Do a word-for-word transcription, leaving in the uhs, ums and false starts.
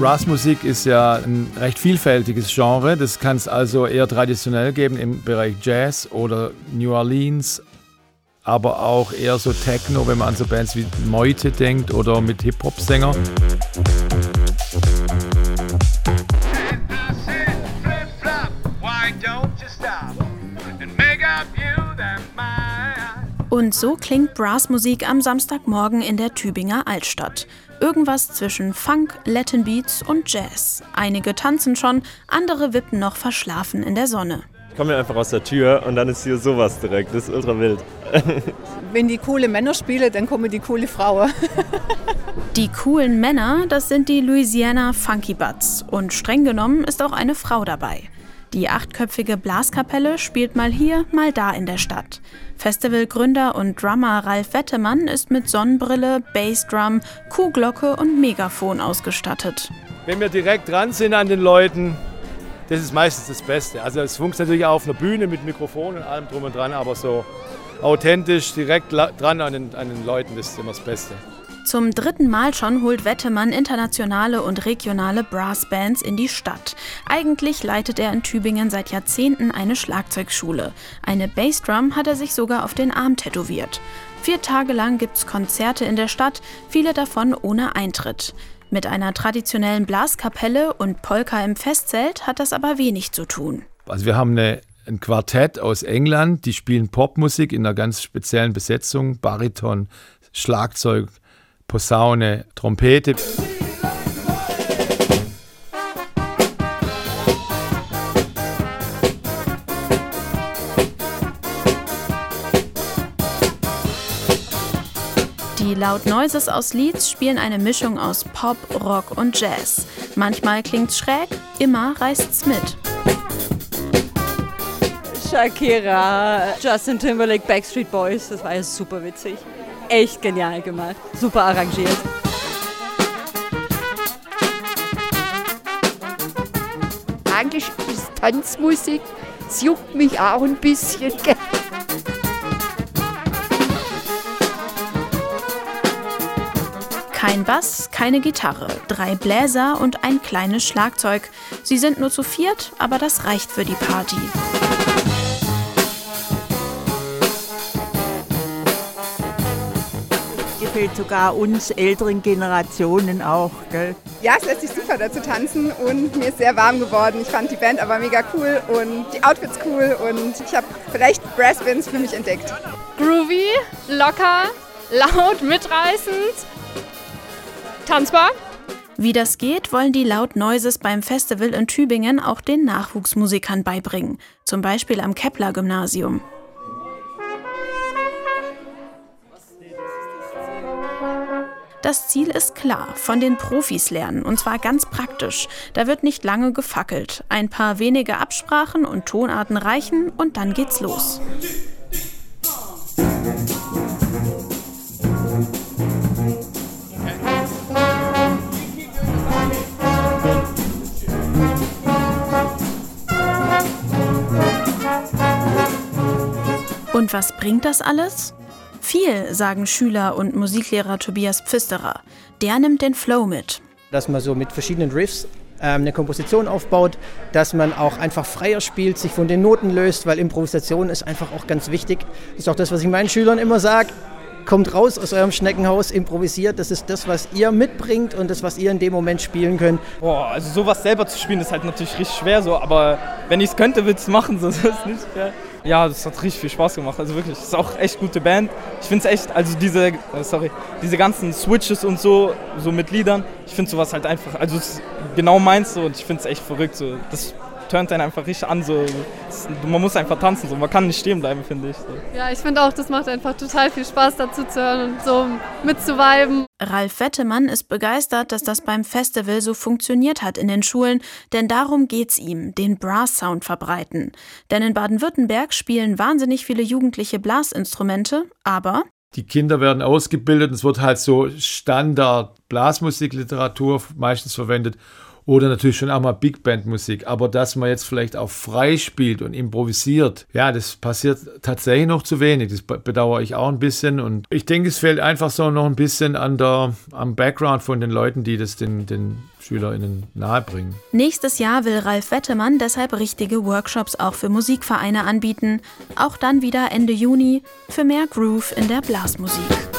Brassmusik ist ja ein recht vielfältiges Genre. Das kann es also eher traditionell geben im Bereich Jazz oder New Orleans, aber auch eher so Techno, wenn man an so Bands wie Meute denkt oder mit Hip-Hop-Sänger. Und so klingt Brassmusik am Samstagmorgen in der Tübinger Altstadt. Irgendwas zwischen Funk, Latin Beats und Jazz. Einige tanzen schon, andere wippen noch verschlafen in der Sonne. Ich komme einfach aus der Tür und dann ist hier sowas direkt. Das ist ultra wild. Wenn die coole Männer spielen, dann kommen die coole Frauen. Die coolen Männer, das sind die Louisiana Funky Butts. Und streng genommen ist auch eine Frau dabei. Die achtköpfige Blaskapelle spielt mal hier, mal da in der Stadt. Festivalgründer und Drummer Ralf Wettemann ist mit Sonnenbrille, Bassdrum, Kuhglocke und Megafon ausgestattet. Wenn wir direkt dran sind an den Leuten, das ist meistens das Beste. Also es funktioniert natürlich auch auf einer Bühne mit Mikrofon und allem drum und dran, aber so authentisch, direkt dran an den, an den Leuten, das ist immer das Beste. Zum dritten Mal schon holt Wettemann internationale und regionale Brassbands in die Stadt. Eigentlich leitet er in Tübingen seit Jahrzehnten eine Schlagzeugschule. Eine Bassdrum hat er sich sogar auf den Arm tätowiert. Vier Tage lang gibt's Konzerte in der Stadt, viele davon ohne Eintritt. Mit einer traditionellen Blaskapelle und Polka im Festzelt hat das aber wenig zu tun. Also wir haben eine, ein Quartett aus England, die spielen Popmusik in einer ganz speziellen Besetzung, Bariton, Schlagzeug, Posaune, Trompete. Die Loud Noises aus Leeds spielen eine Mischung aus Pop, Rock und Jazz. Manchmal klingt's schräg, immer reißt's mit. Shakira, Justin Timberlake, Backstreet Boys, das war ja super witzig. Echt genial gemacht, super arrangiert. Eigentlich ist Tanzmusik, es juckt mich auch ein bisschen. Kein Bass, keine Gitarre, drei Bläser und ein kleines Schlagzeug. Sie sind nur zu viert, aber das reicht für die Party. Gefällt sogar uns älteren Generationen auch, gell? Ja, es lässt sich super dazu tanzen und mir ist sehr warm geworden. Ich fand die Band aber mega cool und die Outfits cool und ich habe vielleicht Brassbands für mich entdeckt. Groovy, locker, laut, mitreißend, tanzbar. Wie das geht, wollen die Loud Noises beim Festival in Tübingen auch den Nachwuchsmusikern beibringen. Zum Beispiel am Kepler-Gymnasium. Das Ziel ist klar, von den Profis lernen, und zwar ganz praktisch. Da wird nicht lange gefackelt. Ein paar wenige Absprachen und Tonarten reichen und dann geht's los. Und was bringt das alles? Viel, sagen Schüler und Musiklehrer Tobias Pfisterer. Der nimmt den Flow mit. Dass man so mit verschiedenen Riffs ähm, eine Komposition aufbaut, dass man auch einfach freier spielt, sich von den Noten löst, weil Improvisation ist einfach auch ganz wichtig. Das ist auch das, was ich meinen Schülern immer sage. Kommt raus aus eurem Schneckenhaus, improvisiert. Das ist das, was ihr mitbringt und das, was ihr in dem Moment spielen könnt. Boah, also sowas selber zu spielen, ist halt natürlich richtig schwer so, aber wenn ich es könnte, würde ich es machen, so ist es nicht schwer. Ja, das hat richtig viel Spaß gemacht, also wirklich, das ist auch echt gute Band. Ich finde es echt, also diese, äh, sorry, diese ganzen Switches und so, so mit Liedern, ich finde sowas halt einfach, also es ist genau meins so und ich finde es echt verrückt so. Das turnt einen einfach richtig an, so. Das, man muss einfach tanzen, so. Man kann nicht stehen bleiben, finde ich. So. Ja, ich finde auch, das macht einfach total viel Spaß, dazu zu hören und so mitzuviben. Ralf Wettemann ist begeistert, dass das beim Festival so funktioniert hat in den Schulen, denn darum geht's ihm, den Brass-Sound verbreiten. Denn in Baden-Württemberg spielen wahnsinnig viele Jugendliche Blasinstrumente, aber die Kinder werden ausgebildet und es wird halt so Standard-Blasmusikliteratur meistens verwendet. Oder natürlich schon auch mal Big Band Musik. Aber dass man jetzt vielleicht auch frei spielt und improvisiert, ja, das passiert tatsächlich noch zu wenig. Das bedauere ich auch ein bisschen. Und ich denke, es fehlt einfach so noch ein bisschen an der, am Background von den Leuten, die das den, den SchülerInnen nahebringen. Nächstes Jahr will Ralf Wettemann deshalb richtige Workshops auch für Musikvereine anbieten. Auch dann wieder Ende Juni für mehr Groove in der Blasmusik.